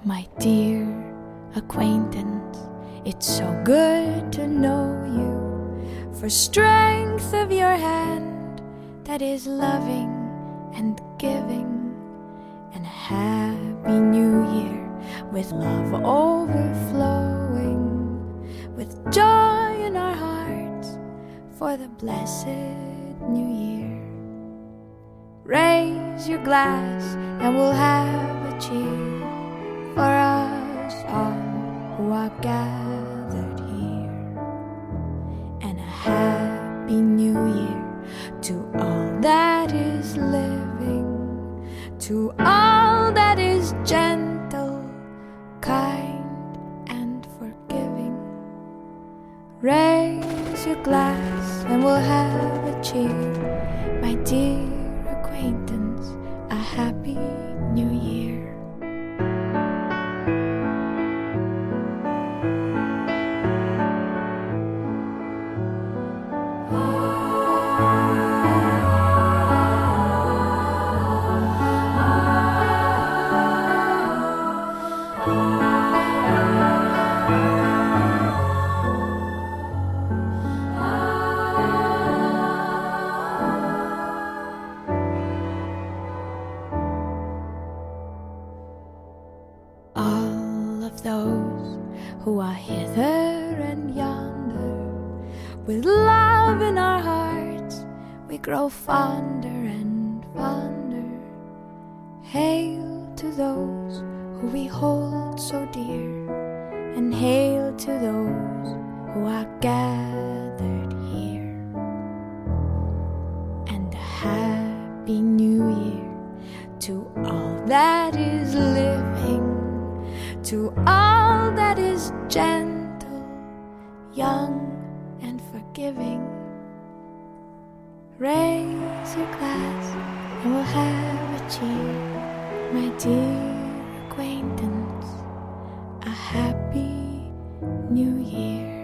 My dear acquaintance, it's so good to know you, for strength of your hand that is loving and giving, and a happy new year with love overflowing, with joy in our hearts for the blessed new year. Raise your glass and we'll have a cheer for us all who are gathered here, and a happy new year to all that is living, to all that is gentle, kind, and forgiving. Raise your glass and we'll have a cheer, my dear acquaintance, a happy new year. Those who are hither and yonder, with love in our hearts we grow fonder and fonder. Hail to those who we hold so dear, and hail to those who are gathered here, and a happy new year to all that is living, to all that is gentle, young, and forgiving. Raise your glass and we'll have a cheer, my dear acquaintance, a happy new year.